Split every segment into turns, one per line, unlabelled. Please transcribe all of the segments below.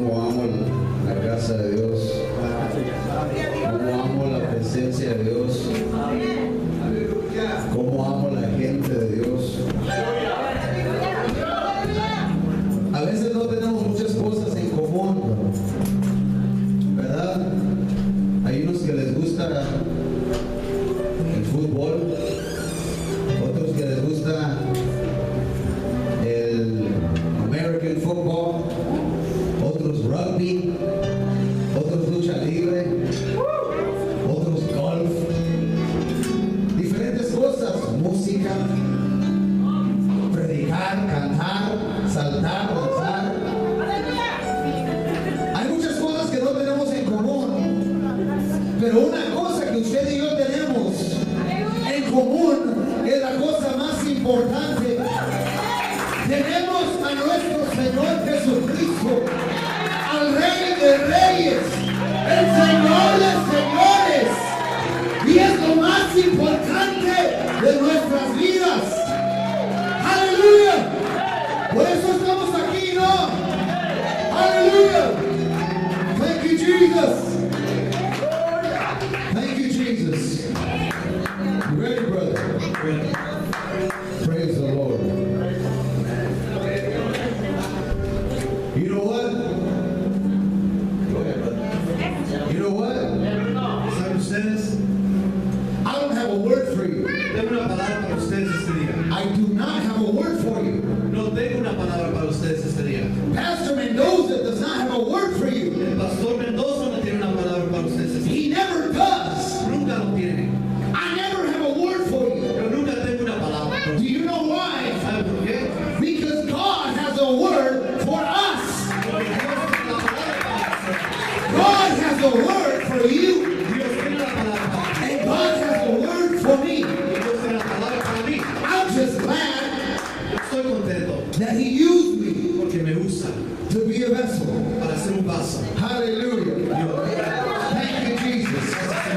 Cómo amo la casa de Dios. Cómo amo la presencia de Dios. Cómo amo la gente de Dios. A veces no tenemos muchas cosas en común, ¿verdad? Hay unos que les gusta el fútbol, otros que les gusta el American football, otros rugby, otros lucha libre, otros golf, diferentes cosas, música, predicar, cantar, saltar, danzar. Hay muchas cosas que no tenemos en común, pero una cosa que usted y yo tenemos en común es la cosa más importante. Tenemos a nuestro Señor Jesucristo, al Rey de Reyes, el Señor de Señores, y es lo más importante de nuestras vidas. ¡Aleluya! Por eso estamos aquí, ¿no? ¡Aleluya! Thank you, Jesus. Thank you, Jesus. You ready, brother? Praise the Lord. You know what? Go ahead, brother. You know what? ¿Saben ustedes? I don't have a word for you.
Tengo una palabra para ustedes este día.
I do not have a word for you.
No tengo una palabra para ustedes este día.
Pastor Mendoza does not have a word for you.
El pastor Mendoza no tiene una palabra para ustedes este día.
He never does.
Nunca lo tiene.
I never have a word for you.
Yo nunca tengo una palabra para
Do
ustedes.
you know why?
¿Saben por qué?
Because God has a word for us.
Porque Dios tiene una palabra para nosotros.
God has a word for you.
Dios tiene una palabra para mí.
And God has a word for me.
Dios tiene una palabra para mí.
I'm just glad
Yo estoy contento
that He used me
porque me usa
to be a vessel.
para ser un vaso.
Hallelujah. Thank you, Jesus.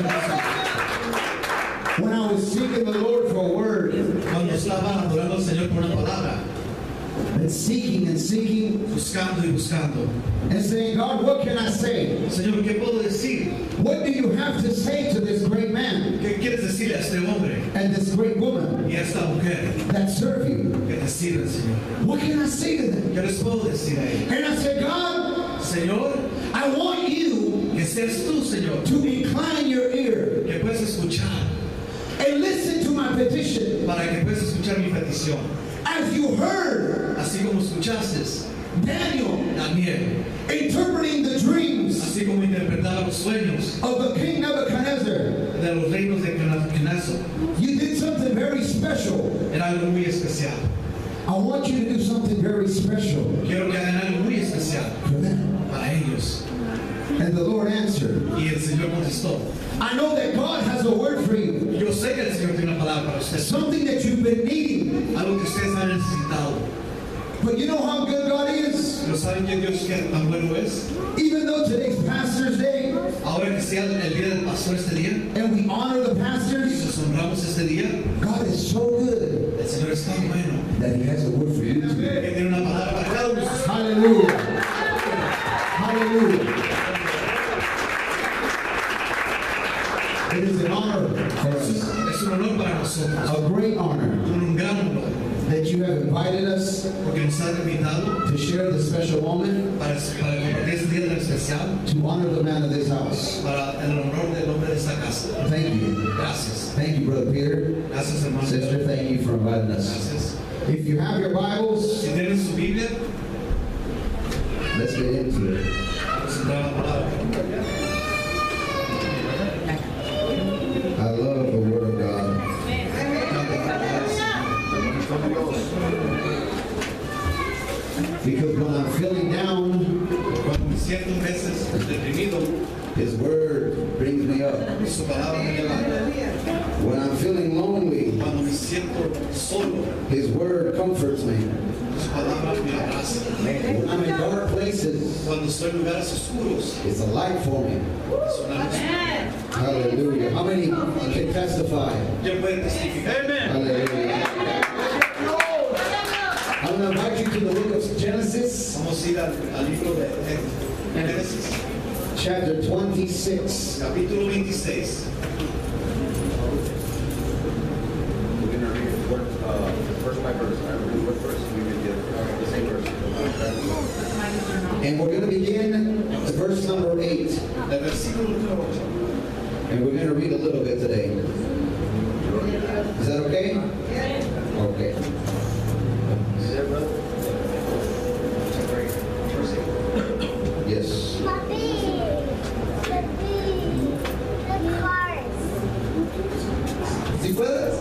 When I was seeking the Lord for a word,
Cuando estaba adorando al Señor por una palabra,
and seeking,
buscando y buscando.
and saying, God, what can I say?
Señor, ¿qué puedo decir?
What do you have to say to this great man
¿Qué quieres decirle a este hombre
and this great woman
y a esta mujer
that serve you?
que te sirven, Señor?
What can I say to them?
¿Qué les puedo decir a ellos?
And I said, God,
Señor,
I want you
que seas tú, Señor,
to incline your ear
que puedes escuchar,
and listen to my petition.
para que puedas escuchar mi petición.
As you heard
Así como escuchaste
Daniel
Daniel,
interpreting the dreams
así como interpretaba los sueños
of the king Nebuchadnezzar,
de los reinos de Nabucodonosor,
you did something very special.
era algo muy especial.
I want you to do something very special
Quiero que hagan algo muy especial
for them.
para ellos.
And the Lord answered,
Y el Señor contestó,
I know that God has a word for you,
yo sé que el Señor tiene una palabra para ustedes,
something that you've been needing.
algo que ustedes han necesitado.
But you know how good God is?
Pero ¿saben que Dios qué tan bueno es?
Even though today's Pastor's Day,
Ahora que sea el día del pastor este día,
and we honor the
y
pastors,
nos honramos este día,
God is so good
el Señor es tan bueno
that He has a word for you too.
que tiene una palabra para cada uno de sus
Hallelujah. Hallelujah. It is an honor for us,
Es un honor para nosotros,
a great honor,
un gran honor,
that you have invited us
porque nos han invitado
to share this special moment,
para compartir este día tan especial,
to honor the man of this house.
para el honor del hombre de esta casa.
Thank you.
Gracias.
Thank you, Brother Peter.
Gracias, hermano.
Sister, thank you for inviting us.
Gracias.
If you have your Bibles,
Si tienen su Biblia,
let's get into it.
vamos a entrar a la palabra.
I love the Word of God. Because when I'm feeling down,
Cuando me siento a veces deprimido,
His Word brings me up.
su palabra me levanta.
When I'm feeling lonely,
Cuando me siento solo,
His Word comforts me.
su palabra me abraza.
When I'm in dark places,
Cuando estoy en lugares oscuros,
it's a light for me.
es una luz.
Hallelujah. How many can testify?
¿Quién puede testificar?
Hallelujah. I'm going to invite you to the book of Genesis.
Vamos a ir al libro de Génesis. Filipenses,
chapter 26.
capítulo 26.
We're going to read verse by verse. I don't know what verse we will get. The same verse.
And we're going to begin at verse number 8.
El versículo número 8.
And we're going to read a little bit today. Is that okay? Okay.
Is that brother?
Verse 8.
Yes. ¿Sí puedes?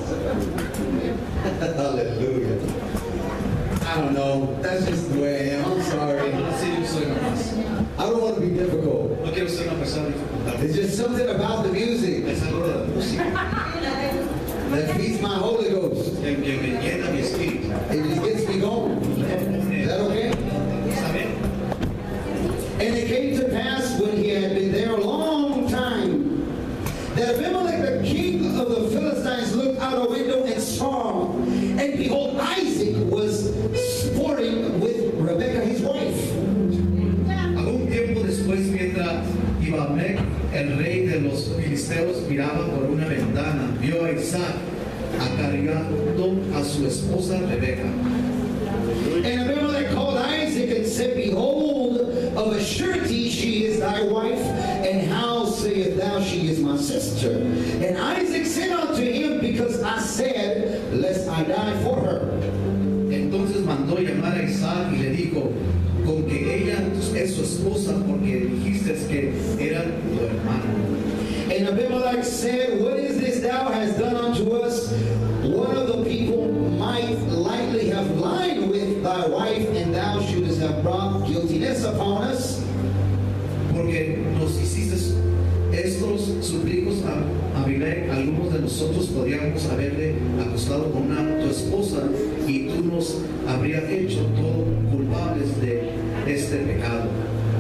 Hallelujah. I don't know. That's just the way I am. I'm sorry.
Así yo soy nomás.
I don't want to be difficult.
No quiero ser una persona dificultad.
There's just something about the music
Es algo de la música
that feeds my Holy Ghost.
que me llena mi espíritu.
It just gets me going. Is that okay?
¿Está bien?
And it came to pass when he had been there a long time, that Abimelech the king of the Philistines looked out a window and saw, and behold, Isaac was sporting with Rebekah his wife.
Algún tiempo después, mientras Abimelech, el rey de los filisteos, miraba por una ventana, vio a Isaac acarreando a su esposa Rebeca.
And Abimelech called Isaac and said, Behold, of a surety she is thy wife, and how sayest thou she is my sister? And Isaac said unto him, Because I said, Lest I die for her.
Entonces mandó llamar a Isaac y le dijo, con que ella es su esposa porque dijiste que era tu hermana.
And Abimelech said, What is this thou hast done unto us? One of the people might lightly have lied with thy wife, and thou shouldest have brought guiltiness upon us.
Porque nos hiciste estos súbditos a Abimelech, algunos de nosotros podríamos haberle acusado con tu esposa y tú nos habrías hecho todos culpables de este pecado.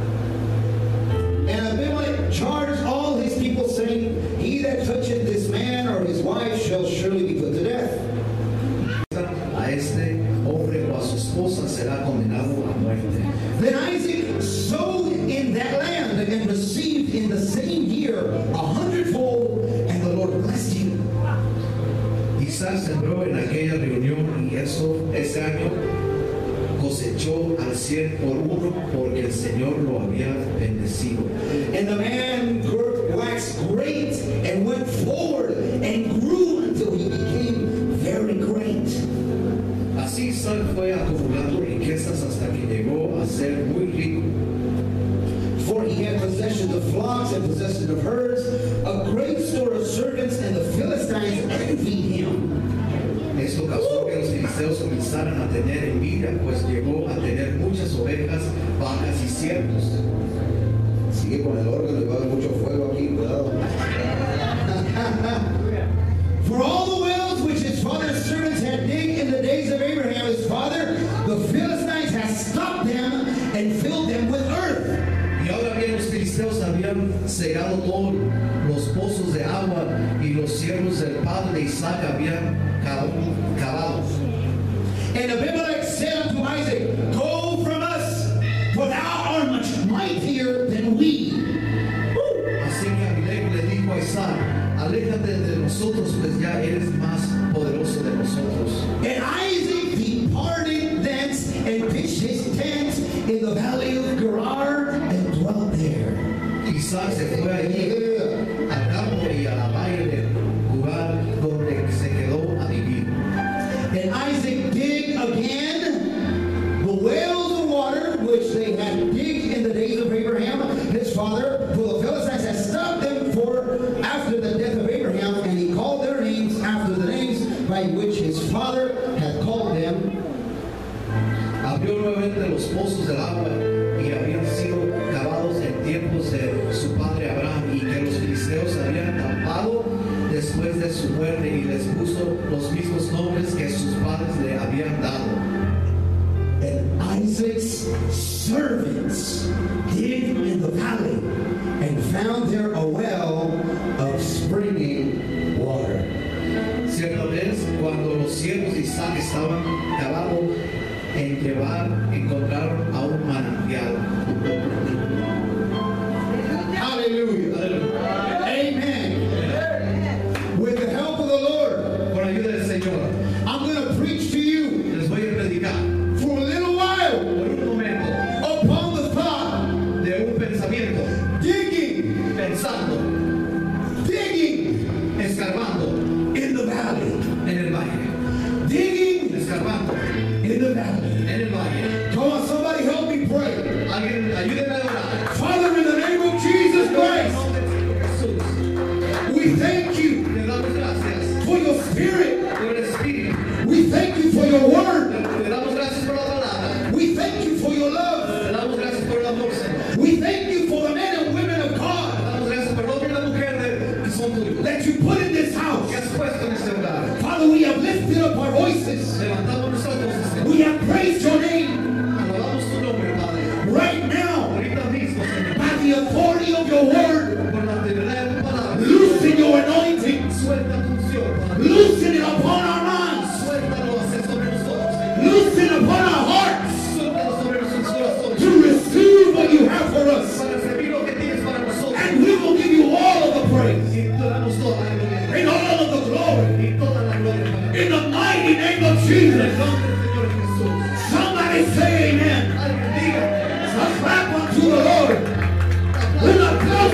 And Abimelech charged all his people, saying, He that toucheth this man or his wife shall surely be put to death.
A este hombre o a su esposa será condenado a muerte.
Then Isaac sowed in that land and received in the same year 100-fold, and the Lord blessed him.
Isaac sembró en aquella reunión y ese año cosechó al 100 por uno porque el Señor lo había bendecido.
And the man waxed great and went forward and grew until he became very great.
Así Isaac fue acumulando riquezas hasta que llegó a ser muy rico.
For he had possession of flocks and possession of herds, a great store of servants, and the Philistines envied him.
Esto causó que los filisteos comenzaran a tener envidia, pues llegó a tener muchas ovejas, vacas y siervos.
Sigue con el órgano, le va a haber mucho fuego aquí, cuidado. For all the wells which his father's servants had digged in the days of Abraham his father, the Philistines had stopped them and filled them with earth.
Y ahora bien, los filisteos habían cegado todos los pozos de agua y los siervos del padre de Isaac habían cavado.
And Abimelech said unto Isaac, Go from us, for thou art much mightier than we.
Así que Abimelech le dijo a Isaac, aléjate de nosotros, pues ya eres más poderoso de nosotros.
And Isaac departed thence and pitched his tent in the valley of Gerar and dwelt there.
Isaac se fue allí al campo y a la valle del lugar donde se quedó a vivir.
And Isaac digged again the wells of water which they had digged in the days of Abraham his father, for the Philistines had stopped them for after the death of Abraham, and he called their names after the names by which his father had called them.
Abrió nuevamente los pozos del agua y habían sido cavados en tiempos de su padre Abraham y que los filisteos habían tapado después de su muerte y les puso los mismos nombres que sus padres le habían dado.
And Isaac's servants digged in the valley and found there a well of springing water.
Cierta vez, cuando los siervos de Isaac estaban cavando en Gerar, encontraron a un manantial.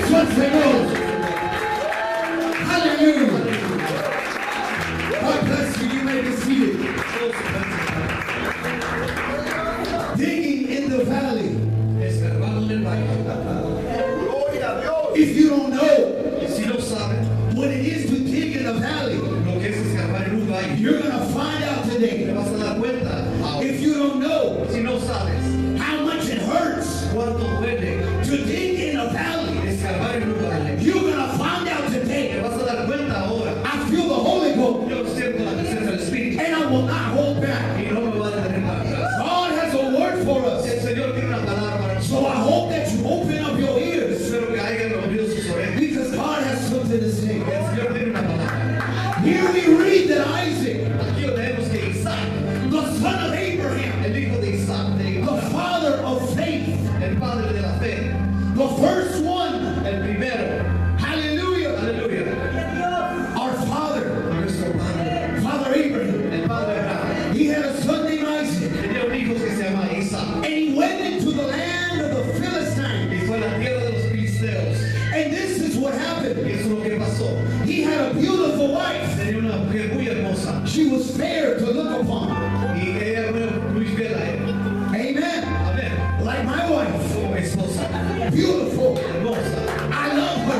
Eso al Señor. Aleluya. God bless you. You may be seated. Digging in the valley.
Escarbando en el valle.
Gloria a Dios.
If you don't know
Y si no saben
what it is to dig in a valley,
lo que es escarbar en un valle,
you're going to find out
te
today.
vas a dar cuenta. Ahora,
If you don't know
si no sabes
how much it hurts
cuánto duele
to dig in a valley,
escarbar en un valle,
you're going to find out
te
today.
vas a dar cuenta ahora.
I feel the Holy Ghost,
Yo siento la presencia del Espíritu
and I will not hold back.
y no me va a detener para atrás.
God has a word for us.
El Señor tiene una palabra para nosotros.
So I hope that you open up your ears,
Espero que hayan oído sus orejas.
because God has something to say.
El Señor tiene una palabra.
Here we read that Isaac,
Aquí lo tenemos que Isaac,
the son of Abraham,
el hijo de Isaac, de
the father of faith,
el padre de la fe,
the first one,
el primero,
hallelujah,
aleluya,
our father,
nuestro padre,
Father Abraham,
el padre Abraham,
he had a son named Isaac,
tenía un hijo que se llama Isaac,
and he went into the land of the Philistines.
y fue a la tierra de los filisteos,
And this is what
y
happened.
eso es lo que pasó.
He had a beautiful wife.
Tenía una mujer muy hermosa,
She was fair to look upon.
y ella era muy fiel a él.
Amen.
Amén.
Like my wife.
Como mi esposa,
Beautiful.
hermosa,
I love her.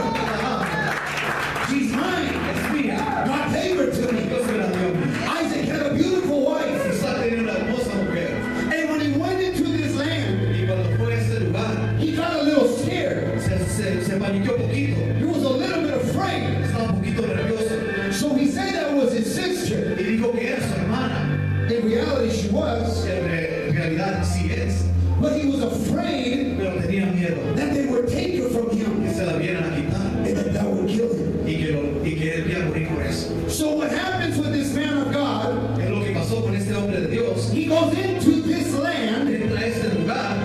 amada,
She's mine.
es mía,
God gave her to me.
Dios me la dio a mí.
Isaac had a beautiful wife.
Isaac tenía una hermosa mujer,
And when he went into this land,
y cuando fue a ese lugar,
he got a little scared.
se paniqueó un poquito,
He was a little bit afraid.
estaba un poquito nervioso,
So he said that was his sister.
y dijo que era su hermana.
In reality, she was.
En realidad sí es,
But he was afraid
pero tenía miedo
that they would take her from
que
him
se la vieran a quitar
and that that would kill him.
y que él iba a morir por eso.
So what happens with this man of God,
Es lo que pasó con este hombre de Dios.
he goes into this land
Entra a este lugar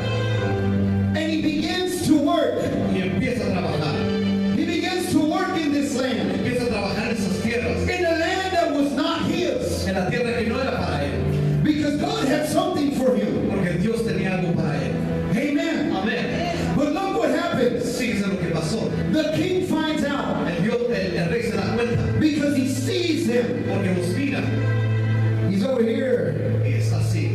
and he begins to work.
y empieza a trabajar.
He begins to work in this land.
Empieza a trabajar en esas tierras,
In a land that was not his.
en la tierra que no era para él,
Because God had something for him.
porque Dios tenía algo para él.
Amen.
Amén.
But look what happens.
Fíjese lo que pasó.
The king finds out
El rey se da cuenta
because he sees them.
porque los mira
He's over here
y está así.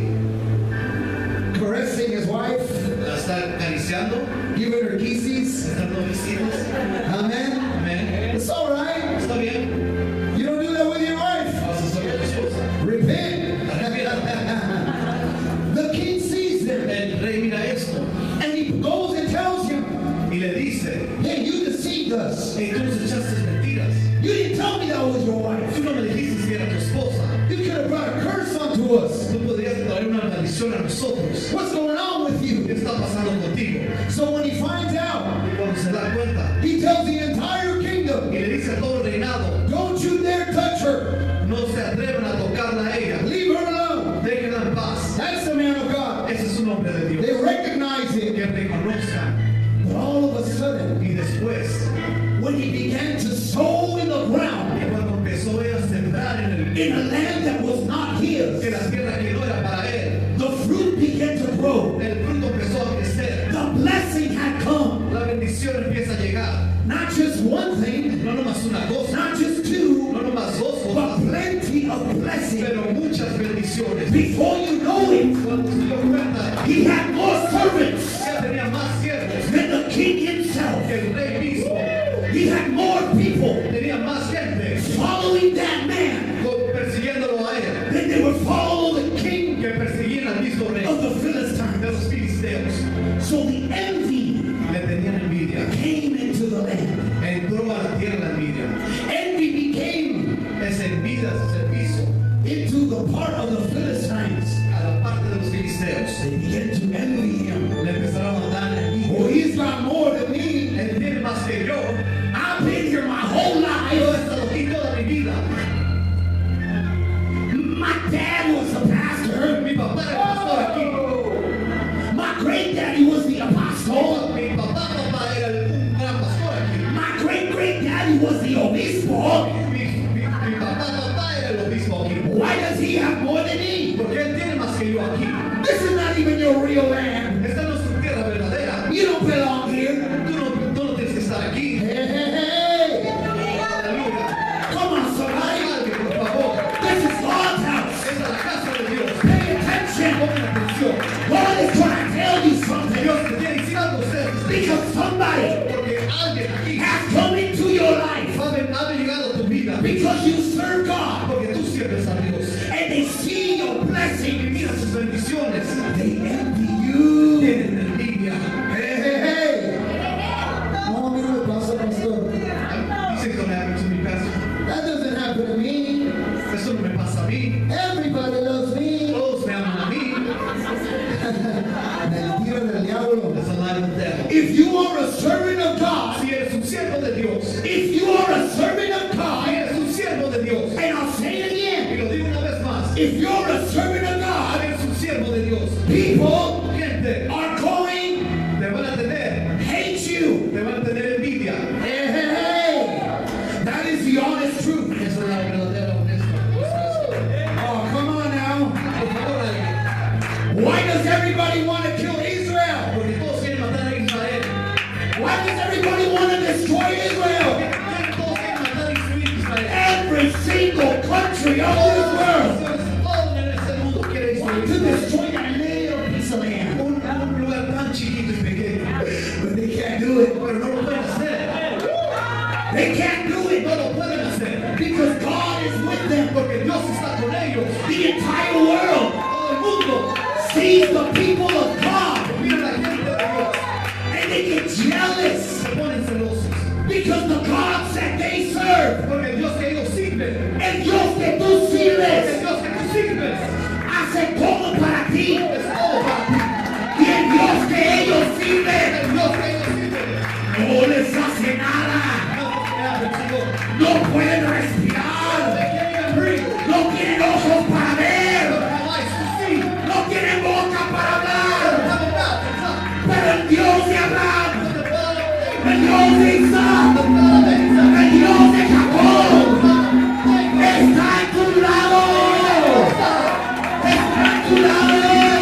caressing his wife,
La está acariciando,
giving her kisses.
está dando besitos.
Amen.
Amén.
It's all right.
Está bien.
You don't do that with your wife.
Vas a hacer con tu esposa.
Repent.
Arrepiéntate.
The king sees them
El rey mira esto
and he goes and tells him,
y le dice,
hey, you deceived us.
hey, tú nos echaste mentiras.
You didn't tell me that was your wife.
Tú no me dijiste que era tu esposa.
You could have brought a curse onto us.
Tú podrías traer una maldición a nosotros.
What's going on with
¿Qué
you?
está pasando contigo?
So when he finds out,
Y cuando se da cuenta
he tells the entire kingdom,
y le dice a todo el reinado,
don't you dare touch her.
no se atreven a tocarla a ella.
Leave her alone.
Déjenla en paz.
That's the man of God.
Ese es un hombre de
They
Dios.
recognize him.
Que reconozcan.
But all of a sudden,
Y después,
when he began to sow in the ground
y cuando empezó él a sembrar
in a land that was not his,
en la tierra que no era para él,
the fruit began to grow.
el fruto empezó a crecer.
The blessing had come.
La bendición empieza a llegar.
Not just one thing,
No nomás una cosa,
not just two,
no nomás dos
but
cosas,
plenty of blessing.
pero muchas bendiciones.
Before you know it,
Cuando se dio cuenta,
he had more servants
ya tenía más siervos
than the king himself.
que el rey mismo.
He had more people
Tenía más gente
following that man
persiguiéndolo a él
than they would follow the king
que perseguían al mismo rey
of the
de
Philistines.
los filisteos.
So the envy
Le tenían envidia.
came into the land.
Entró a la tierra la envidia.
Envy became
Esa envidia, ese servicio
into the part of the Philistines.
a la parte de los filisteos.
They began to envy him.
Le empezaron a dar envidia.
Oh, he's got more than me.
Él tiene más que yo.
I've been here my whole
Yo he
life.
estado aquí toda mi vida.
My dad was a pastor.
Mi papá era pastor aquí.
My great daddy was the apostle.
Mi papá era un gran pastor aquí.
My great daddy was the obispo.
Mi papá era el obispo aquí.
Why does he have more than me?
Porque él tiene más que yo aquí.
This is not even your real land.
Esta no es tu tierra verdadera.
You don't belong here.
Tú no tienes que estar aquí.
Because somebody
Porque alguien aquí
has come into your life
ha llegado a tu vida
because you serve God
porque tú sirves a Dios.
and they see your
Y
blessing.
mira sus bendiciones.
They envy you.
Tienen envidia.
Hey, hey, hey. No, a mí no me pasa, pastor.
These things don't happen to me, Pastor.
That doesn't happen to me.
Eso no me pasa a mí.
Everybody loves me.
Todos me aman a mí.
Mentira del diablo.
That's a lie of the devil.
If you are a servant of God,
Si eres un siervo de Dios,
if you are a servant of
si
God,
eres un siervo de Dios,
and I'll say it
y
again,
lo digo una vez más,
if you're a servant of
si
God,
eres un siervo de Dios,
people
gente
are going
te van a tener,
hate you.
te van a tener envidia.
Hey, hey, hey. That is the honest truth.
Esa es la verdadera honesta.
Oh, come on now.
Por favor, alguien.
Why does everybody want to kill Israel?
Porque todos quieren matar a Israel.
Why does everybody want to destroy Israel?
Todos quieren matar y destruir Israel.
Every single country of this world
Todo en este mundo quiere
wants to
destruir
destroy that little piece of land.
un lugar tan chiquito y pequeño.
But they can't do it.
Pero no lo pueden hacer.
They can't do it
No lo pueden hacer.
because God is with them.
Porque Dios está con ellos.
The entire world
Todo el mundo
sees the people of God
mira a la gente de Dios.
and they get jealous
Se ponen celosos.
because the gods that they serve,
Porque el Dios que ellos sirven,
el Dios que tú
el
sirves,
Dios que tú sirves,
hace todo para ti.
es todo para ti.
Y el Dios que ellos sirven
El Dios que ellos sirven
no les hace nada.
no te hace, Señor.
No pueden respirar.
They can't even breathe.
No tienen ojos para ver.
They don't have eyes to see. They
No tienen boca para
don't
hablar.
have a mouth to talk.
Pero el Dios de Abraham,
The God of
el Dios de Isaac,
the God of Isaac,
el Dios de Jacob
Jacob,
está a tu lado. Está a tu lado.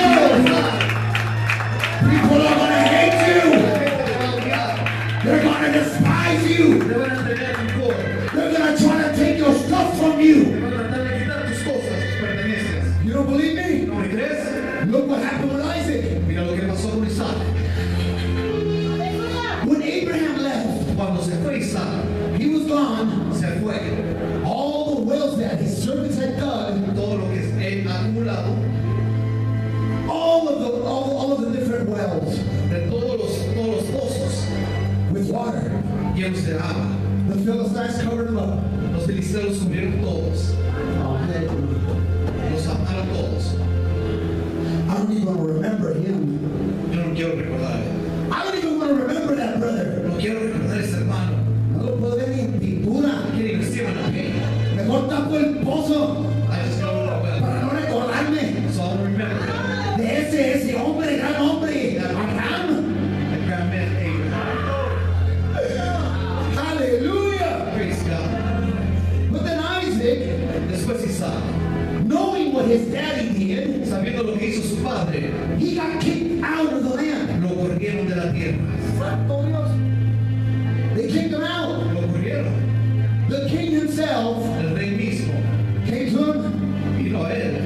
People are going to hate you. They're going to despise you.
Te van a tener mejor.
They're going to try to take your stuff from you.
Te van a tratar de quitar tus cosas, tus pertenencias.
You don't believe me?
¿No me crees?
Look what happened with Isaac.
Mira lo que le pasó con Isaac.
When Abraham left,
Cuando se fue Isaac,
he was gone.
se fue.
All the wells that his servants had dug,
Todo lo que es acumulado,
all of the different wells
de todos los pozos
with water,
llenos de agua.
the Philistines covered them up.
Los filisteos cubrieron todos. Los taparon todos.
I don't even want to remember him.
Yo no quiero recordar.
I don't even want to remember that brother.
No quiero recordar a ese hermano.
No lo puedo ver ni en pintura.
Quiere investir en la piel.
Mejor tapo el pozo
I just don't know well.
para no recordarme
So I don't remember that.
de ese hombre, gran hombre, Abraham.
The grandman Abraham.
Hallelujah.
Praise God.
But then Isaac,
Después Isaac,
knowing what his daddy did,
sabiendo lo que hizo su padre,
he got kicked out of the land.
lo corrieron de la tierra.
Santo Dios. They kicked him out.
Lo corrieron.
The king himself
El rey mismo
came to him.
vino a él.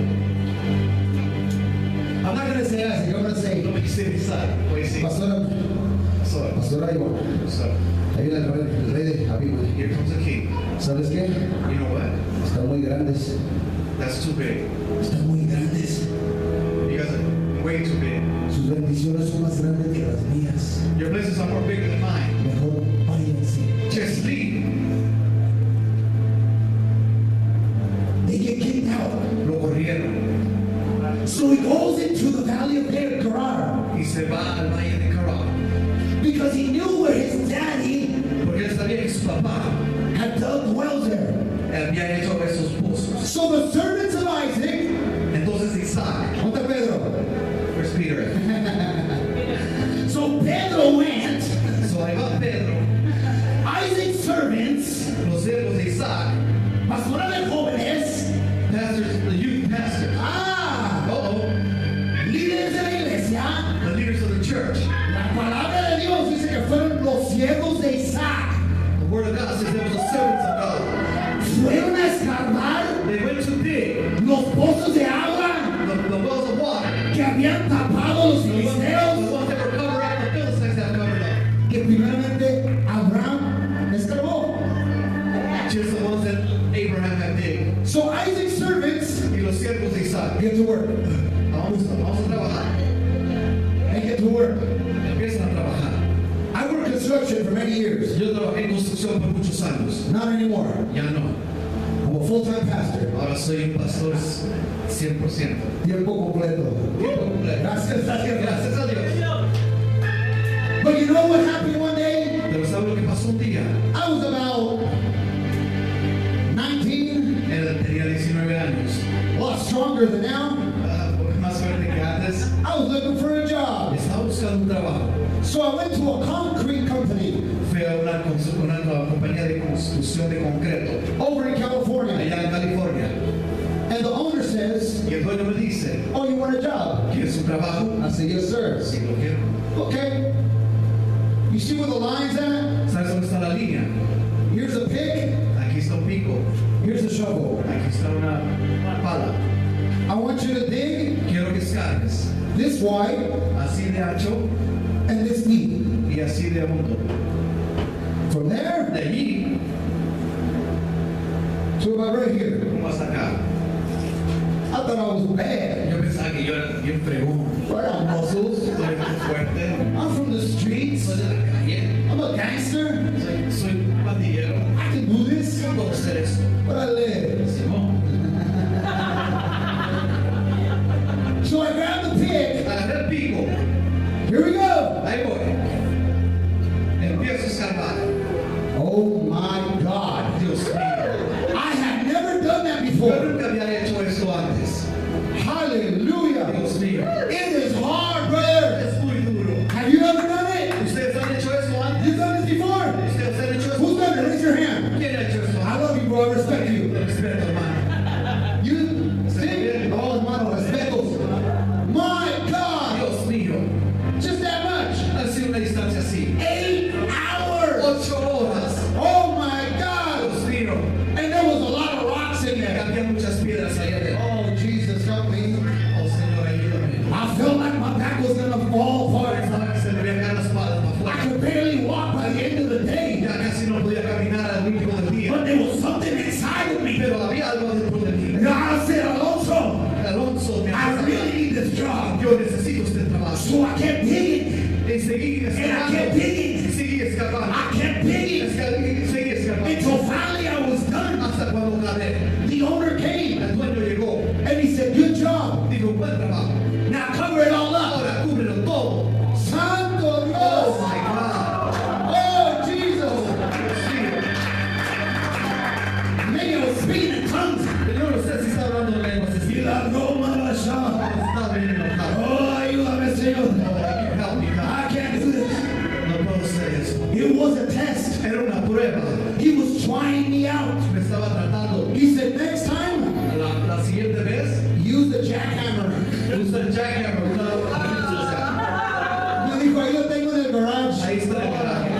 I'm not going to say Isaac, I'm going to say
No me quise Isaac. Voy a decir.
Pastor, Pastor Ivo.
So,
Ahí viene el rey de Abimelech.
here comes the king.
¿Sabes qué?
You know what?
Están muy grandes.
That's too big.
Están muy grandes.
You guys are way too big.
Sus bendiciones son más grandes que las mías.
Your blessings are more bigger than mine.
Mejor váyanse.
Just leave.
They get kicked out.
Lo corrieron.
So he goes into the valley of Gerar
Y se va al valle de Cará.
because he knew where his daddy
Porque él sabía que su papá
had dug wells there.
había hecho esos pozos.
So the servants of Isaac,
Entonces Isaac,
¿dónde Pedro?
where's Peter?
So Pedro went,
So ahí va Pedro,
Isaac's servants,
los siervos de Isaac,
pastora de jóvenes,
pastors, the youth pastors,
líderes de la iglesia.
the leaders of the church.
La palabra de Dios dice que fueron los siervos de Isaac.
The word of God says there was a servants of God.
Fueron a escarbar
They went to dig
los pozos de agua
the wells of water.
que habían tapado los
The
filisteos.
ones that were covered up, the Philistines have covered up.
que primeramente Abraham escarbó.
Just the ones that Abraham had dig.
So Isaac's servants
Y los siervos de Isaac.
get to work.
Vamos a trabajar.
They get to work.
Empiezan a trabajar.
I worked construction for many years.
Yo trabajé en construcción por muchos años.
Not anymore.
Ya no.
I'm a full-time pastor.
Ahora soy un pastor 100%.
Tiempo completo.
Tiempo completo.
Gracias, gracias, gracias.
Gracias a Dios.
But you know what happened one day?
Pero ¿sabe lo que pasó un día?
I was about 19,
Tenía 19 años.
a lot stronger than now.
Más fuerte que antes.
I was looking for a job.
Estaba buscando un trabajo.
So I went to a concrete company
Fui a una compañía de construcción de concreto
over in California.
allá en California.
And the owner says,
Y el dueño me dice,
oh, you want a job?
¿quieres un trabajo?
I said, yes, sir.
Sí, lo quiero.
Okay. You see where the line's at?
¿Sabes dónde está la línea?
Here's a pick.
Aquí está un pico.
Here's a shovel.
Aquí está una pala.
I want you to dig
Quiero que escarbes
this wide
así de ancho
and this deep.
y así de hondo.
From there
De allí,
to about right here.
como hasta acá.
I thought I was bad.
Yo pensaba que yo era bien fregón.
I got muscles.
Soy fuerte.
I'm from the streets.
Soy de la calle.
I'm a gangster.
Soy un pandillero.
I can do this.
Yo puedo hacer esto.
But I live.
Simón.
So I grabbed the pick.
Agarré el pico.
Here we go.
Ahí voy. Empiezo a escarbar.
Oh my God.
Dios mío.
I have never done that
Yo
before.
nunca había hecho esto antes.
Hallelujah.
Dios mío.
It is hard, brother.
Es muy duro.
Have you ever done it?
¿Ustedes han hecho esto antes?
You've done this before.
¿Ustedes han hecho esto?
Who's done it? Raise your hand.
¿Quién ha hecho esto?
I love you, bro. I respect you.
Respeto, hermano.
You see? Oh, hermano, respeto. My God.
Dios mío.
Just that much.
Ha sido una distancia así.
8 hours.
8 horas.
Oh my God.
Dios mío.
And there was a lot of rocks in there.
Había muchas piedras ahí adentro.
Oh, Jesus, help me.
Oh, Señor, ayúdame.
I felt like my back was going to fall apart.
Pensaba que se me había caído la espalda para
I
afuera.
could barely walk by the end of the day.
Ya casi no podía caminar al último del día.
But there was something inside of me.
Pero había algo dentro de mí.
God said, Alonso,
Alonso, me
I really need this job.
yo necesito este trabajo.
So I kept digging.
Y seguí
And I
escarbando.
kept digging.
Seguí escarbando.
I kept digging.
Seguí escarbando.
Until finally I was done.
Hasta cuando acabé.
The owner came.
El dueño llegó.
And he said, good job.
Dijo, buen trabajo.
Now cover it all up.
Ahora cúbrelo todo.
Santo
Oh
Dios.
my God.
Oh, Jesus.
Sí.
Maybe I was speaking in tongues.
Yo no sé si está hablando de lenguas. Es
Y la goma la llama.
está bien enojado.
Oh, ayúdame, Señor.
Help me, God.
I can't do this.
No puedo hacer eso.
It was a test.
Era una prueba.
He was trying me out.
Me estaba tratando.
He said, next time,
La siguiente vez,
use the jackhammer.
usa el jackhammer.
Me dijo, ahí lo tengo en el garage.
Ahí está el garaje.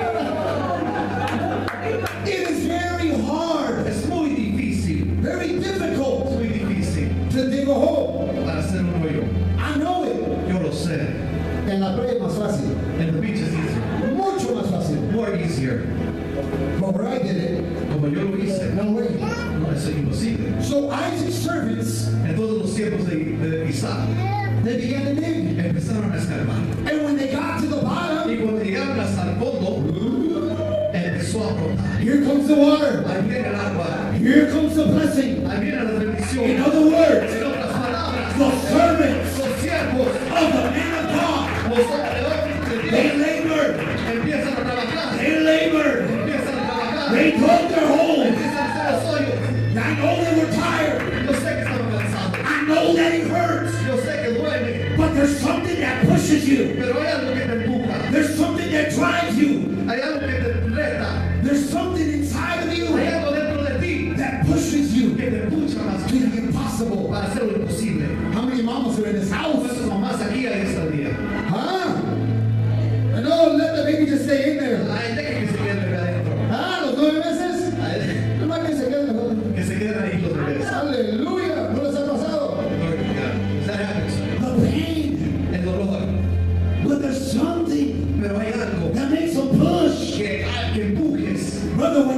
It is very hard,
Es muy difícil.
very difficult
Muy difícil
to dig a hole.
para hacer un hoyo.
I know it.
Yo lo sé.
En la playa es más fácil.
And the beach is easier.
Mucho más fácil.
More easier.
But where I did it,
Como yo lo hice.
no way.
No, eso es imposible.
So Isaac's servants,
En todos los tiempos de Isaac
they began to dig.
empezaron a escarbar.
And when they got to the bottom,
Y cuando llegaron hasta el fondo, empezó a brotar.
here comes the water.
Ahí viene el agua.
Here comes the blessing.
Ahí viene la bendición.
In other words,
En otras palabras,
the servants
los siervos,
of the man of God,
los hombres de
they
Dios,
labored.
empiezan a trabajar.
They labored.
Empiezan a trabajar.
They dug their holes.
Empiezan a hacer los hoyos.
I know they were tired.
Yo sé que están cansados.
I know that it hurts.
Yo sé que duele.
But there's something that pushes you.
Pero hay algo que te empuja.
There's something that drives you.
Hay algo que te reta.
There's something inside of you
Hay algo dentro de ti
that pushes you
que te empuja más
to the impossible.
para hacer lo imposible.
How many mamas are in this house?
¿Cuántas mamás aquí hay esta día?
Huh? No, let the baby just stay in there.
Hay gente que se queda bebé adentro.
Ah, los 9 meses.
Hay-
No más que se queden mejor.
Que se quedan ahí los bebés.
Aleluya. No les ha pasado.
Glory to God. That happens.
The pain.
El dolor.
But there's something
Pero hay algo
that makes a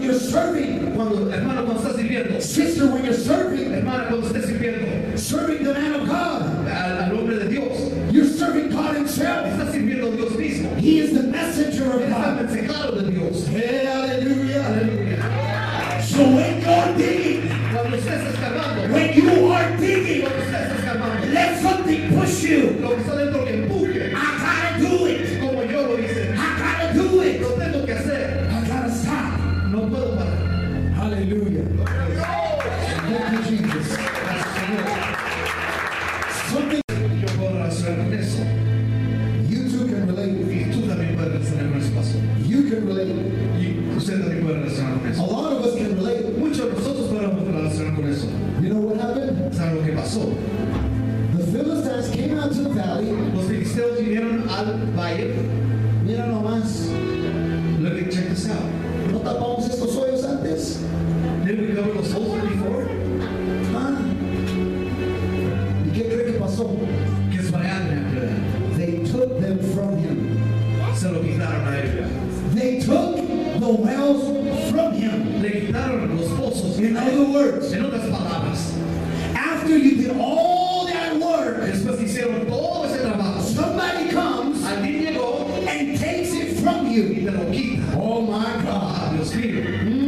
you're serving,
Cuando, hermano, cuando estás sirviendo,
sister, when you're serving,
hermana, cuando estés sirviendo
serving the man of God,
al hombre de Dios,
you're serving God himself.
estás sirviendo a Dios mismo.
He is the messenger of
Él es el
God.
mensajero de Dios.
Hey, hallelujah.
Aleluya.
So when you're digging,
Cuando estés escarbando,
when you are digging,
cuando estés escarbando,
let something push you.
lo que está dentro que empuje,
I gotta do it.
como yo lo hice,
I gotta do it.
lo tengo que hacer,
I gotta stop.
no puedo parar.
Hallelujah. Thank you, Jesus.
Gracias, Señor.
Something
Yo puedo relacionar con eso.
you too can relate.
Y tú también puedes relacionar con eso, pastor.
You can relate.
Y usted también puede relacionar con
A
eso.
lot of us can relate.
Muchos de nosotros podemos relacionar con eso.
You know what happened?
¿Saben lo que pasó?
The Philistines came out to the valley.
Los filisteos vinieron al valle.
Mira nomás.
Look at, check this out.
¿No tapamos estos hoyos antes?
Did we cover those holes before?
Ah. ¿Y qué cree que pasó?
¿Qué es variante after that?
They took them from him.
Se lo quitaron a él.
They took the wells from him.
Le quitaron los pozos.
In other words,
En otras palabras,
after you did all that work,
después que hicieron todo ese trabajo,
somebody comes
alguien llegó
and takes it from
y
you.
te lo quita.
Oh my God.
Ah, Dios mío,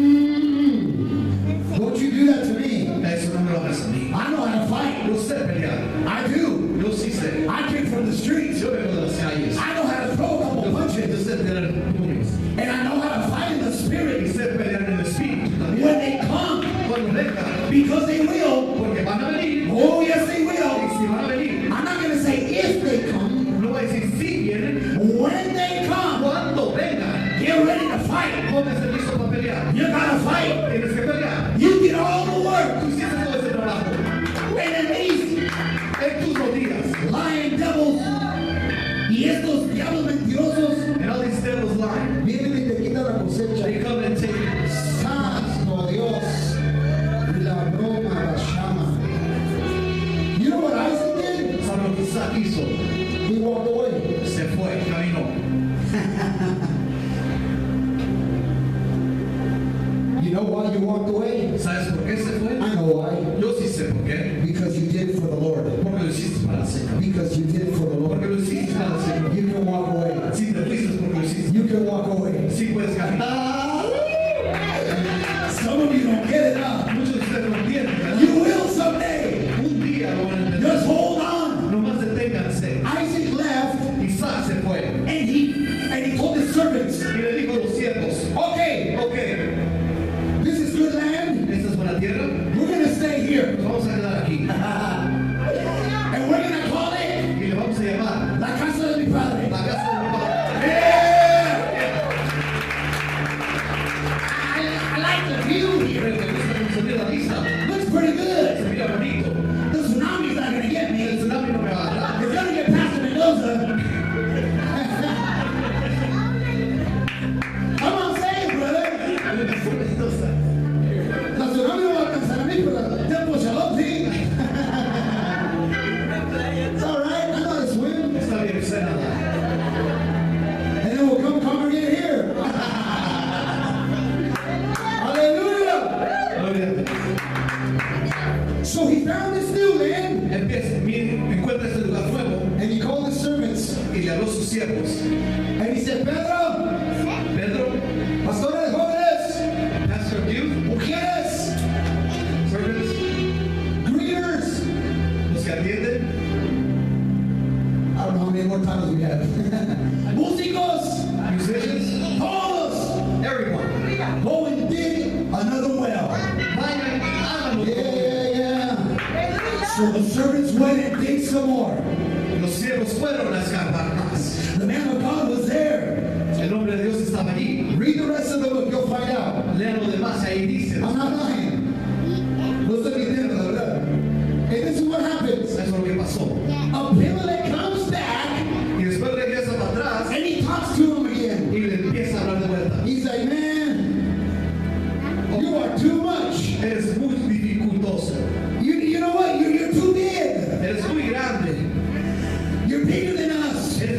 Don't you do that to me.
eso no me lo hagas a mí.
I know how to fight.
Yo sé pelear.
I do.
Yo sí sé.
I came from the streets.
Yo vengo de las calles.
I know how to throw a couple
Yo
punches.
sé tener puños.
And I know how to fight in the
Y
spirit
sé pelear en el espíritu también.
when they come.
Cuando venga,
Because they will.
porque van a venir.
Oh, yes, they
Y
will.
si van a venir,
I'm not going to say if they come.
no voy a decir si vienen.
When they come,
Cuando vengan,
get ready to fight.
pónganse listos para pelear.
You got to fight.
Tienes que pelear.
You did all the work.
Tú hiciste todo ese trabajo.
Enemies,
En tus rodillas.
lying devils, y estos diablos mentirosos
And all these devils lie.
vienen y te quitan la cosecha.
They come and take it.
Santo Dios, y la broma la llama. You know what Isaac did?
¿Saben lo que Isaac hizo?
He walked away.
Se fue, caminó.
You know why you walked away?
¿Sabes por qué se fue?
I know why.
Yo sí sé por qué.
Because you did it for the Lord.
Porque lo hiciste para el Señor.
Because you did it for the
Porque
Lord.
lo hiciste para el Señor.
You can walk away.
Si te fuiste porque lo hiciste.
You can walk away.
Sí puedes caminar.
Some of you don't get it up.
Muchos de ustedes no entienden, ¿verdad?
You will someday.
Un día lo van a entender.
Just hold on.
Nomás deténganse.
Isaac left
Isaac se fue.
and he told his servants,
Y le dijo a los siervos,
okay,
ok,
this is good land.
esta es buena tierra.
We're going to stay here.
Nos vamos a quedar aquí.
And we're going to call it
Y le vamos a llamar
La Casa de mi Padre.
la casa de mi padre.
Yeah. I like the view here.
Pero me gusta cómo se ve la vista.
Looks pretty
Se
good.
mira bonito.
The tsunami's not going to get
El
me.
tsunami no me va a agarrar.
It's going to get past Mendoza. Come on, say it, brother. La tsunami no va a alcanzar a mí, pero el tiempo shalom, sí. It's all right. I know how to swim.
Está bien, sé nada.
And then we'll come congregate here. Hallelujah.
Gloria a Dios.
So he found this new land
Empieza, encuentra este lugar nuevo
and he called his servants
y le habló a sus siervos.
and he said, Pedro,
Pedro,
pastores jóvenes,
pastor of youth,
mujeres,
servants,
greeters.
los que atienden,
I don't know how many more titles we have. Músicos,
musicians,
todos,
everyone.
go and dig another well.
Vayan, háganlo.
Yeah. So the servants went and dig some more.
Los siervos fueron a escarbar más.
The man of God was there.
El hombre de Dios estaba allí.
Read the rest of the book, you'll find out.
Lean lo demás, ahí dice.
I'm not lying. No estoy mintiendo, la verdad. And this is what happens.
Eso es lo que pasó.
Abimelech comes back
Y después regresa para atrás
and he talks to him again.
y le empieza a hablar de vuelta.
He's like, man, you are too much.
Eres muy dificultoso.
You know what? You're too big.
Eres muy grande.
You're bigger than us.
Eres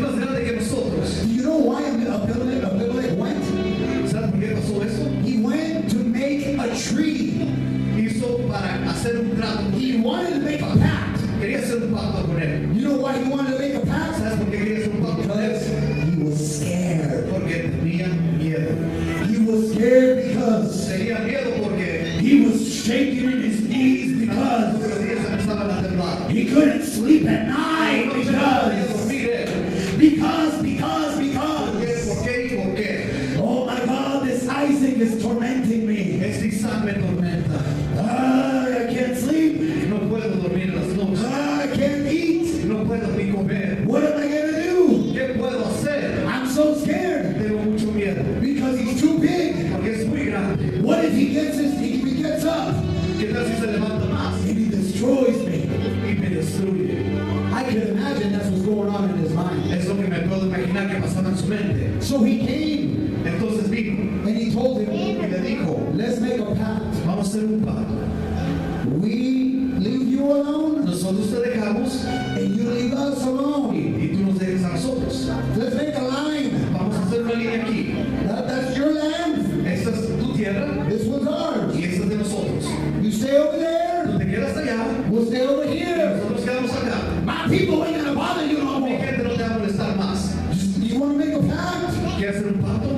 tormenting me.
Isaac me tormenta.
I can't sleep.
No puedo dormir en las noches.
I can't eat.
No puedo ni comer.
What am I going to do?
¿Qué puedo hacer?
I'm so scared
Tengo mucho miedo.
because he's too big.
Porque es muy grande.
What if he gets up
¿Qué tal si se levanta más?
and he destroys me?
Y me destruye.
I can imagine that's what's going on in his mind.
Es lo que me puedo imaginar que pasaba en su mente.
So he came
Entonces vino
and he told him,
y le dijo,
let's make a pact.
vamos a hacer un pacto.
We leave you alone
Nosotros te dejamos
and you leave us alone.
y tú nos dejes a nosotros.
Let's make a line.
Vamos a hacer una línea aquí.
That's your land.
Esta es tu tierra
This one's ours.
y esta es de nosotros.
You stay over there.
Tú te quedas allá
We'll stay over
y
here.
nosotros quedamos acá.
My people ain't gonna bother you no
Mi
more.
gente no te va a molestar más.
You want to make a pact?
¿Quieres hacer un pacto?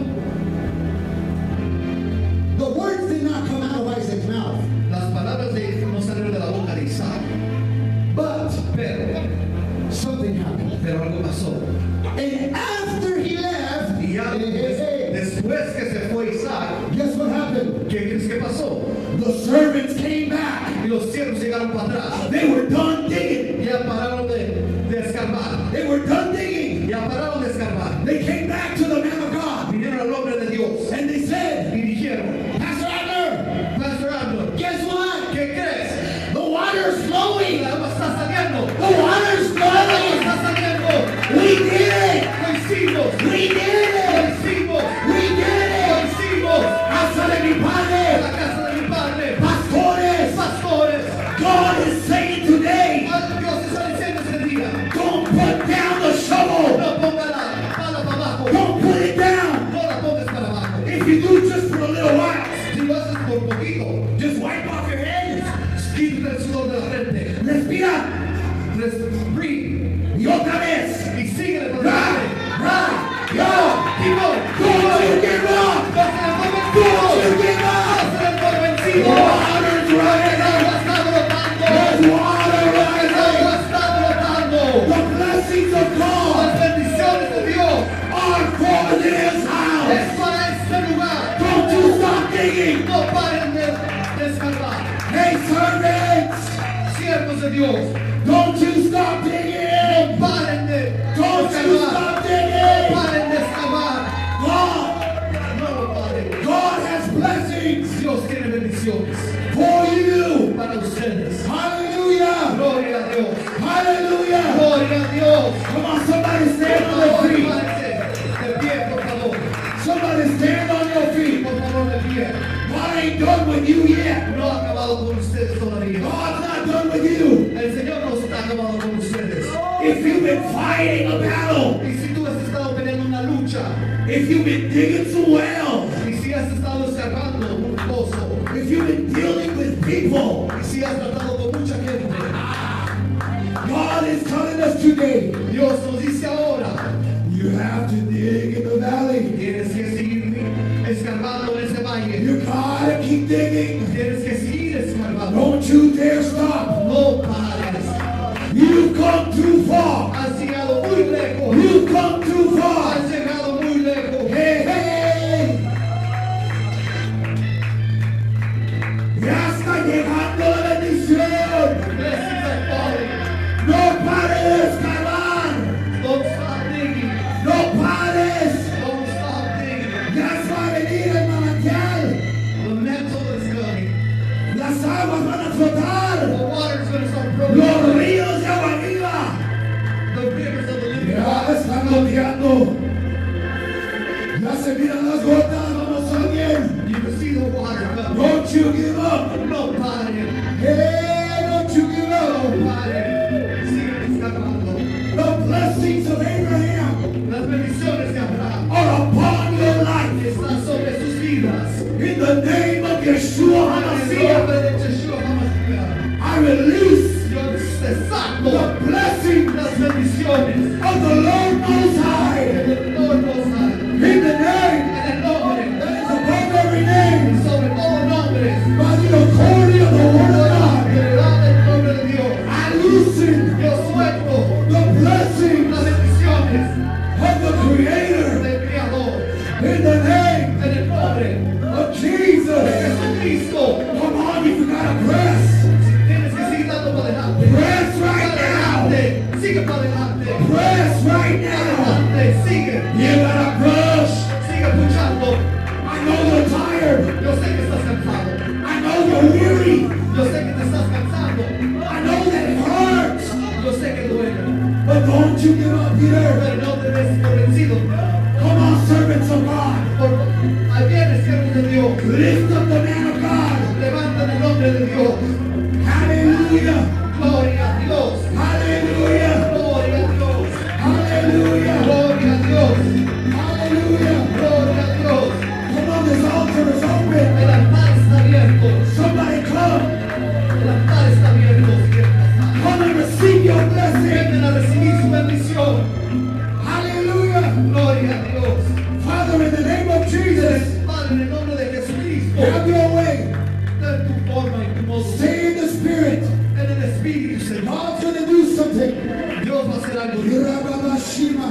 The words did not come out of Isaac's mouth,
Las palabras no salieron de la boca de Isaac,
but something happened.
pero algo pasó.
And after he left,
Y ya después que se fue Isaac,
guess what happened?
¿qué crees que pasó?
The servants came back.
Y los siervos llegaron para atrás.
They were done digging.
Ya pararon de escarbar.
They were done digging.
Ya pararon de escarbar.
They came back to the man of God
Vinieron al hombre de Dios
and they said,
y dijeron,
Pastor Adler,
Pastor Abner,
guess what?
¿qué crees?
The water's flowing.
El agua está saliendo.
The water's
El agua
flowing.
está saliendo.
We did it.
Lo hicimos.
We did
Lo
it.
hicimos.
We did
Lo
it.
hicimos.
Casa de mi
En la
padre.
casa de mi padre.
Pastores.
Pastores.
God is saying today,
Dios está diciendo ese día.
don't put down the shovel.
No ponga la pala para abajo.
Don't put it down.
No la pongas para abajo.
If you do just for a little while,
Si lo haces por poquito,
just wipe off your head.
quítate el sudor de la frente.
Respira.
Breathe.
Y otra vez.
Y síguele por
Ra,
delante.
ra, yo.
Keep on.
Don't you give up.
No se le fue
Don't you
vencido.
give
No
up.
se le fue
The
vencido.
water's
El
running
agua
out.
está brotando.
There's water
El
running
agua
out.
está brotando.
The blessings of God
Las bendiciones de Dios
are for this house.
es para este lugar.
Don't you stop digging.
No paren de escarbar.
Hey, servants.
Siervos de Dios,
Don't you stop digging.
paren de
Don't you
escarbar.
stop digging.
Paren de escarbar.
God,
No lo paren.
God has blessings
Dios tiene bendiciones
for you.
para ustedes.
Hallelujah.
Gloria a Dios.
Hallelujah.
Gloria a Dios.
Come on, somebody stand
Por
on your
favor,
feet.
párense de pie, por favor.
Somebody stand on your feet.
Por favor, de pie.
God ain't done with you yet.
No ha acabado con ustedes todavía.
God's not done with you.
El Señor no está acabado con ustedes.
If you've been fighting a battle,
Y si tú has estado peleando una lucha,
if you've been digging some wells,
y si has estado escarbando un pozo,
if you've been dealing with people,
y si has tratado con mucha gente,
God is telling us today,
Dios nos dice ahora,
you have to dig in the valley.
tienes que seguir escarbando en ese valle.
You gotta keep digging.
Tienes que seguir escarbando.
Don't you dare stop.
No pares.
You've come too far.
Has llegado muy lejos.
You've come too far.
Has llegado muy lejos.
Hey, hey. Ya está llegando la bendición.
Blessings are falling.
No pares de escalar.
Don't stop digging.
No pares.
Don't stop digging.
Ya se va a venir el manantial.
The mantle is coming.
Las aguas van a flotar.
The water's going to start flowing.
Los ríos de agua viva.
The rivers of the living
Ya
water.
están goteando. Ya se miran las gotas. Vamos alguien.
You can see the water coming.
Don't you give up.
No paren.
Hey, don't you give
No
up.
paren. Sigue escarbando.
The blessings of Abraham
Las bendiciones de Abraham
are upon your life.
están sobre sus vidas.
In the name of Yeshua
En el
HaMashiach,
nombre de Yeshua HaMashiach.
I release
Yo desato
the blessings
las bendiciones
of the Lord Most High.
del Lord Most High.
In the name
En el nombre
that is above every name,
sobre todo nombres.
by the authority of the Word of God,
Heredad del nombre de Dios.
I loosen
Yo suelto
the blessings
las bendiciones
of the Creator.
del Creador.
In the name
En el nombre
of Jesus. Jesus.
Jesucristo.
Come on, you gotta press.
Tienes que seguir dando para adelante.
Press right
Para
now.
adelante. Sigue para adelante.
Press right now.
Adelante. Sigue.
You gotta push.
Sigue puchando.
I know you're tired.
Yo sé que estás cansado.
I know you're weary.
Yo sé que te estás cansando.
I know that it hurts.
Yo sé que duele.
But don't you give up, Peter.
Pero no te des por vencido.
Come on, servants of God.
Ahí viene, siervos de Dios.
Lift up the man of God.
Levantan el nombre de Dios.
Hallelujah.
Gloria a Dios.
Hallelujah.
Gloria a Dios.
Hallelujah.
Gloria a Dios.
Hallelujah.
Gloria a Dios.
Come on, this altar is open.
El altar está abierto.
Somebody come.
El altar está abierto.
Come and receive your blessing.
Vengan a recibir su bendición.
Hallelujah.
Gloria a Dios.
Father, in the name of Jesus,
Padre, en el nombre de Jesucristo,
have your way.
ten tu forma y tu modo.
Stay in the Spirit.
En el Espíritu, Señor.
God's going to do something.
Dios va a hacer algo.
Yerababashima.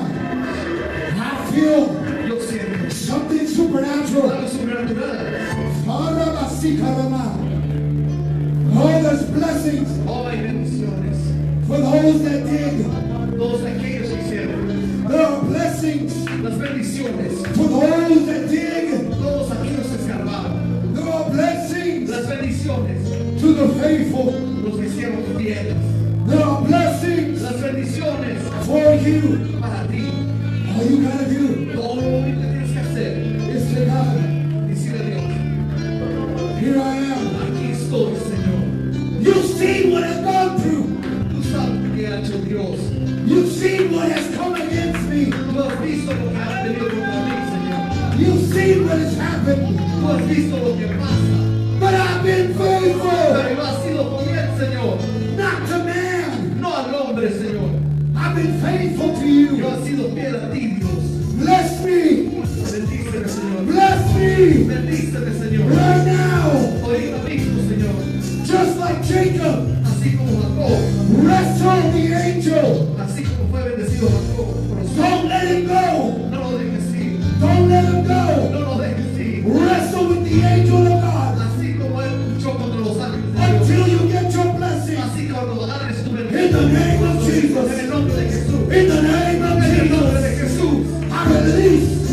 I feel
Yo siento
something supernatural.
algo sobrenatural.
Farabasikarama. Oh, there's blessings
Oh, hay bendiciones.
for those that dig.
Todos aquellos que hicieron
There are blessings
las bendiciones.
for those that dig.
Todos aquellos que escarbaron.
There are blessings
Las bendiciones.
to the faithful.
Los que hicieron fieles.
There are blessings
Las bendiciones
for you.
para ti.
All you gotta do
Todo lo que tienes que hacer
is say, God,
decirle a Dios,
here I am.
aquí estoy, Señor.
You've seen what I've gone through.
Tú sabes lo que ha hecho Dios.
You've seen what has come against me.
Tú has visto lo que ha venido contra mí, Señor.
You've seen what has happened.
Tú has visto lo que pasa.
But I've been faithful.
Pero has sido fiel, Señor.
Not to man.
No al hombre, Señor.
I've been faithful to
Yo
you.
he sido fiel a ti, Dios.
Bless me.
Bendíceme, Señor.
Bless me.
Bendíceme, Señor.
Right now.
Ahorita mismo, Señor.
Just like Jacob.
Así como Jacob.
Wrestle the angel.
Así como fue bendecido Jacob. Por los
Don't let him go.
no lo dejes ir.
Don't let him go.
No lo dejes ir.
Wrestle with the angel of God
Así como él luchó contra los ángeles de Dios.
until you get your blessing.
Así cuando agarres tu
In the name of
En el
Jesus.
nombre de Jesús.
In the name of
En el nombre
Jesus.
de Jesús.
I release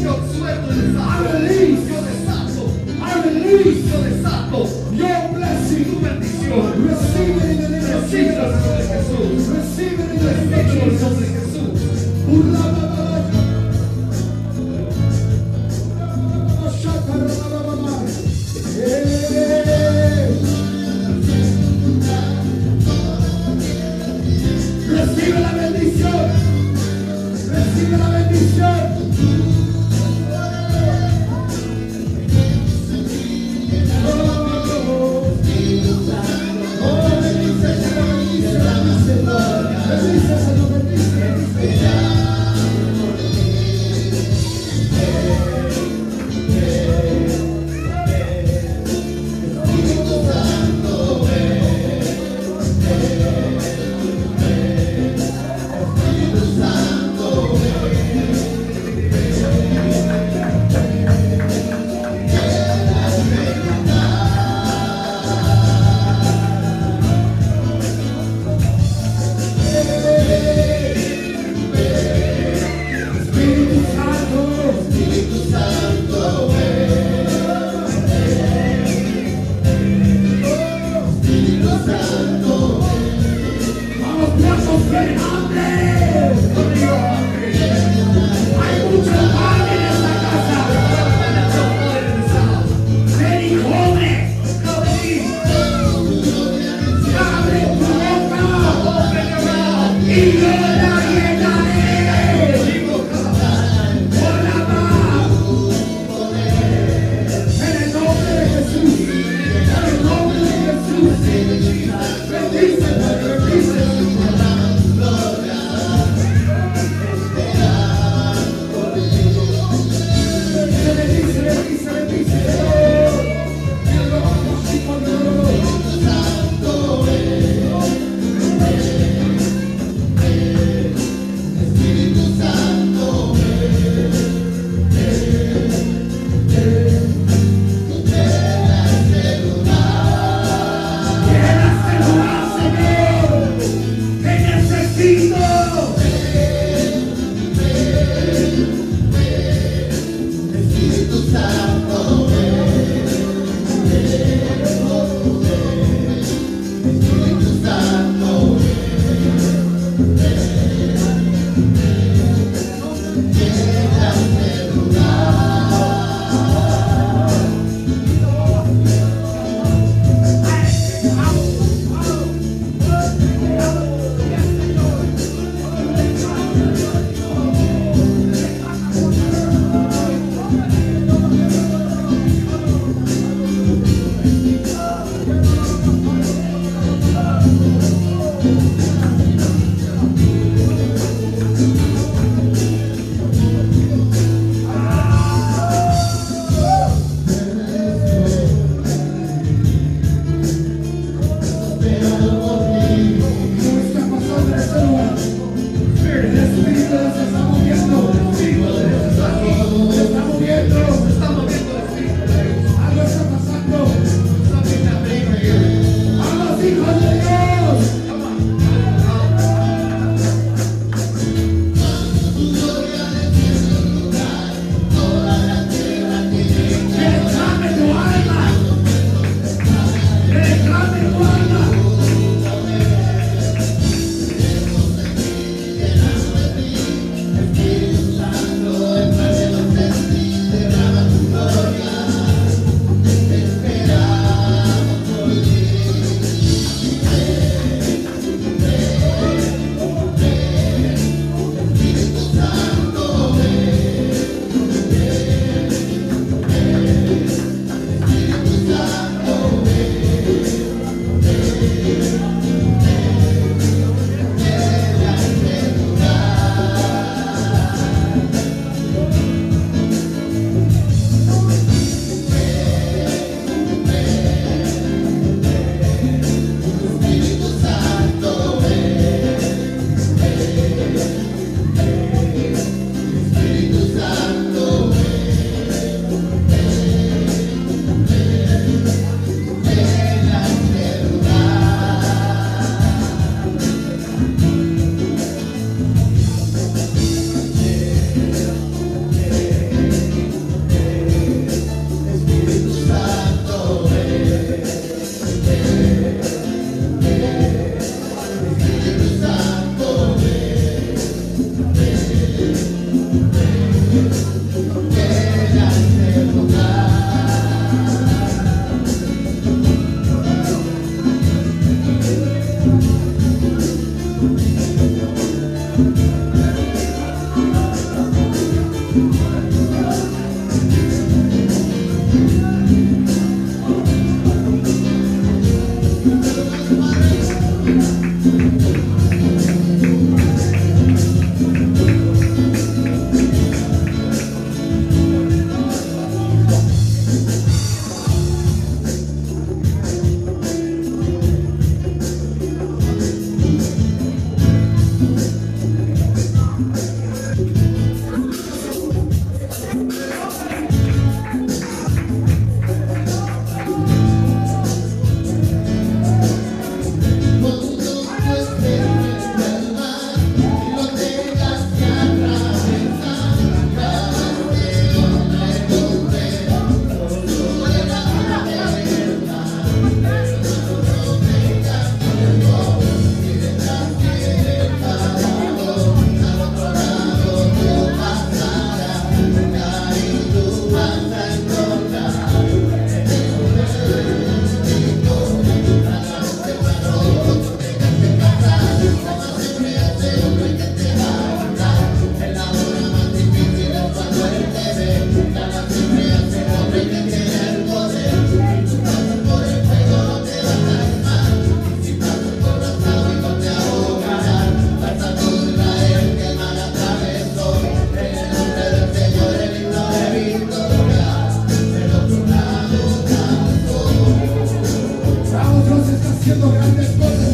haciendo grandes cosas.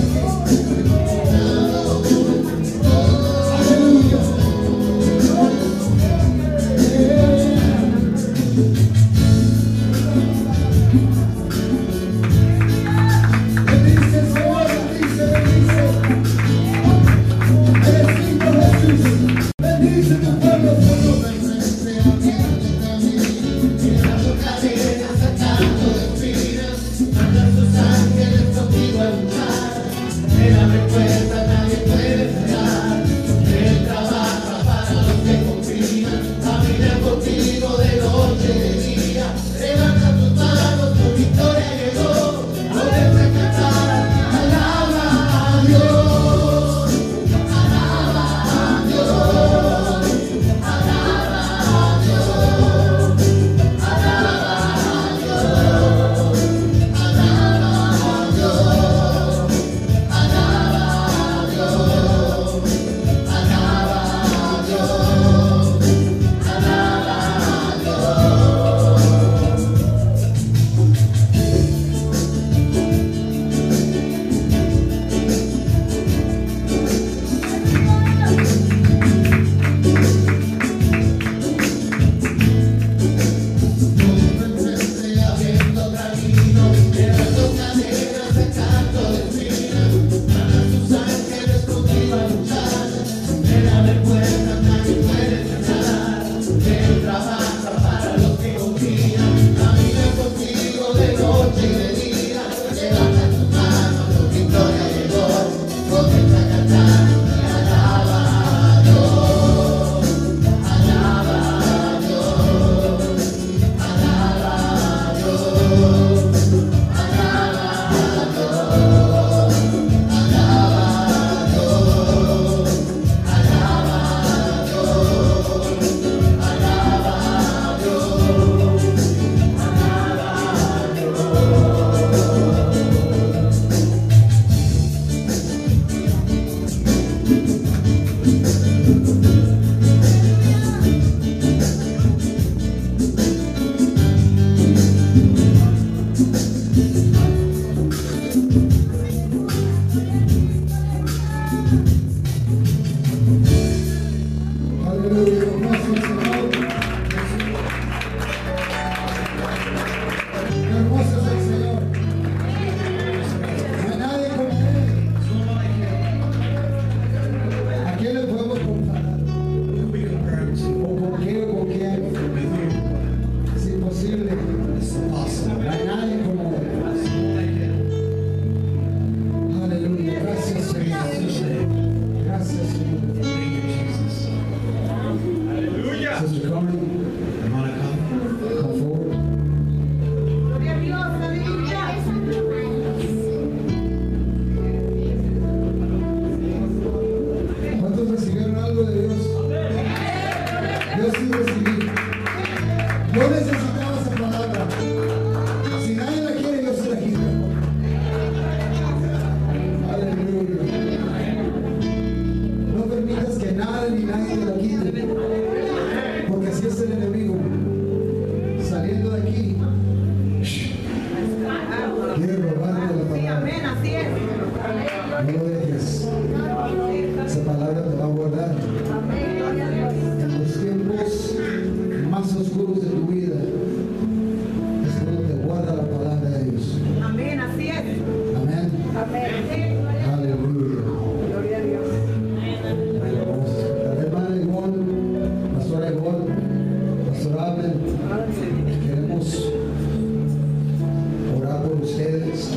Aleluya. Bendice, Señor, bendice, bendice. Bendito Jesús. Bendice tu pueblo, Señor. Yo necesitaba esa palabra. Si nadie la quiere, yo se la quito. Aleluya. No permitas que nada ni nadie te la quite. Porque así es el enemigo. Saliendo de aquí, quiere robarle la palabra. No lo dejes. Esa palabra te va a guardar. En los tiempos más oscuros de tu vida es cuando te guarda la palabra de Dios.
Amén, así es.
Amén.
Amén.
Aleluya.
Gloria a Dios.
La hermana Ivonne, pastora Ivonne, pastor Abel, queremos orar por ustedes.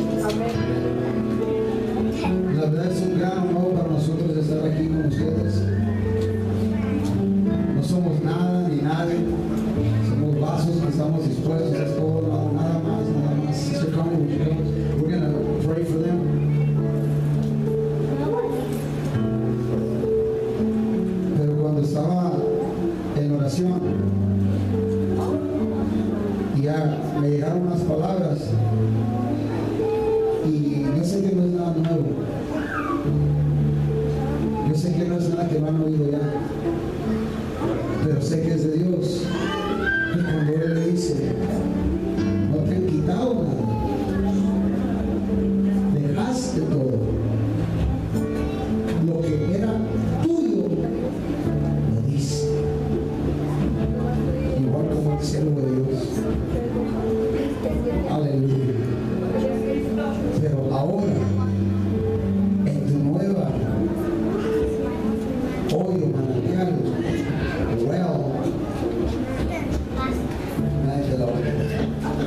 La verdad es un gran honor para nosotros estar aquí con ustedes. No somos nada ni nadie. Somos vasos que estamos dispuestos a todo, nada más. Sister Connie, would you go? We're going to pray for them. Pero cuando estaba en oración, ya me llegaron unas palabras y yo sé que no es nada nuevo. Yo sé que no es nada que no han oído ya. Pero sé que es de Dios. Y cuando Él le dice, no te han quitado nada, Aleluya. Pero ahora, en tu nueva hoyo, manantial, well, nadie te la va a quitar.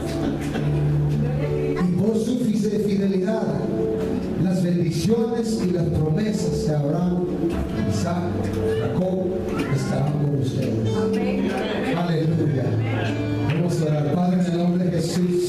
Y por su fidelidad, las bendiciones y las promesas de Abraham, Isaac, Jacob estarán con ustedes. Aleluya. Vamos a orar. Padre, en el nombre de Jesús.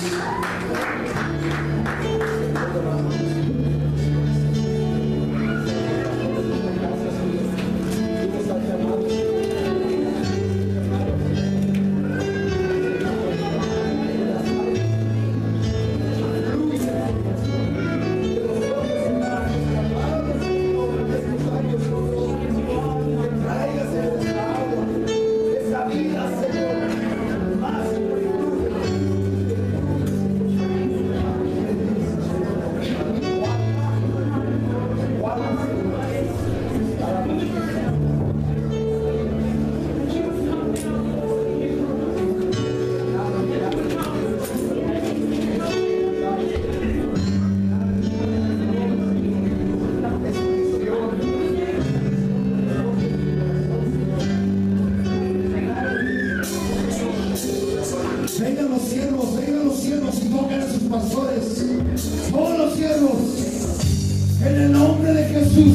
Vengan los siervos y toquen a sus pastores. Todos los siervos, en el nombre de Jesús.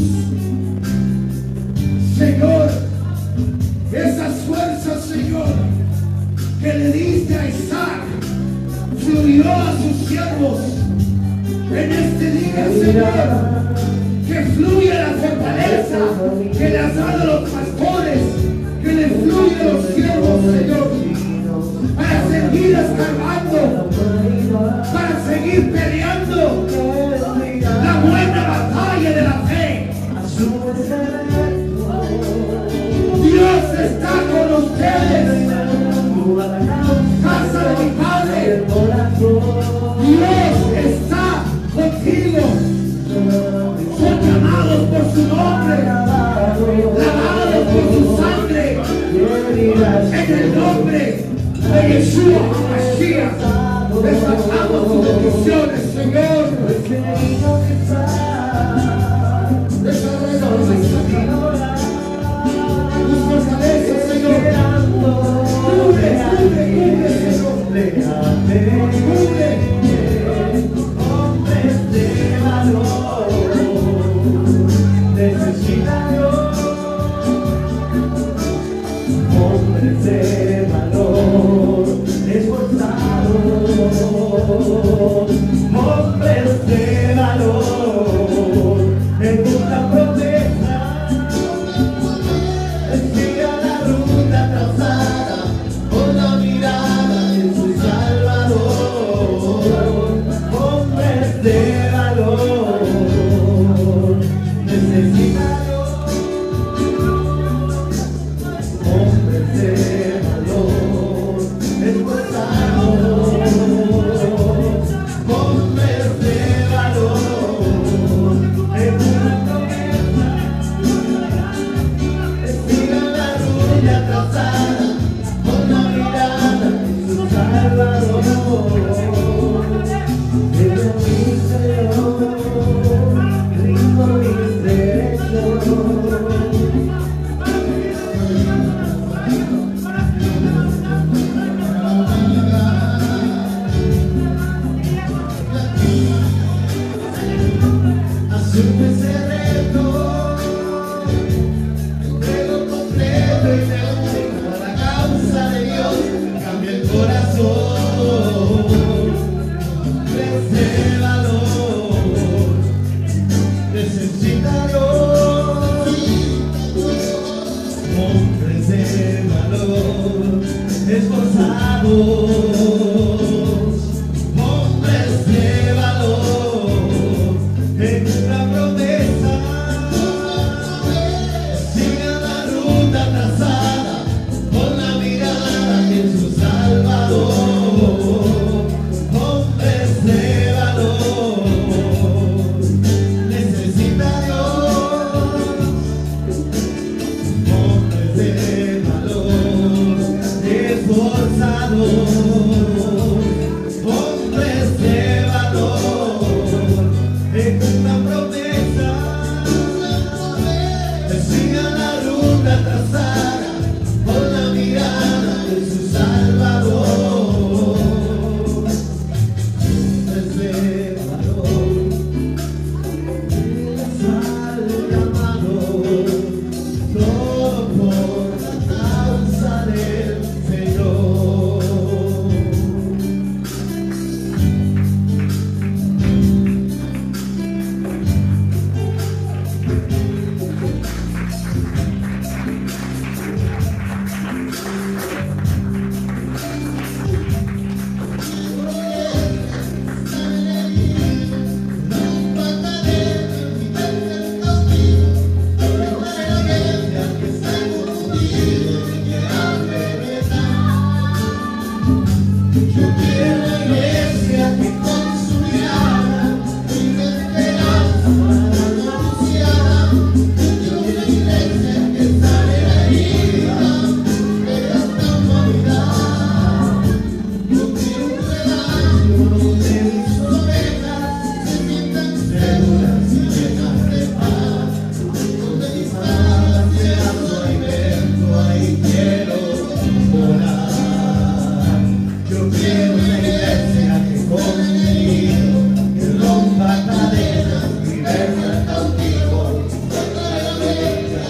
Señor, esas fuerzas, Señor, que le diste a Isaac, fluyó a sus siervos. En este día, Señor, que fluya la fortaleza que le has dado a los pastores, que le fluya a los siervos, Señor, para seguir escarbando, para seguir peleando la buena batalla de la fe. Dios está con ustedes, casa de mi Padre. Dios está contigo. Son llamados por su nombre, lavados por su sangre, en el nombre de Yeshua HaMashiach. Desatamos sus bendiciones, Señor. Tus fortalezas, Señor. Cubre, Señor. Cubre.
Hombres de valor, necesitamos hombres de valor, esforzados, hombres de valor, en una promesa, siga la ruta trazada, con la mirada en su Salvador, hombres de valor, necesitados, hombres de valor, esforzados.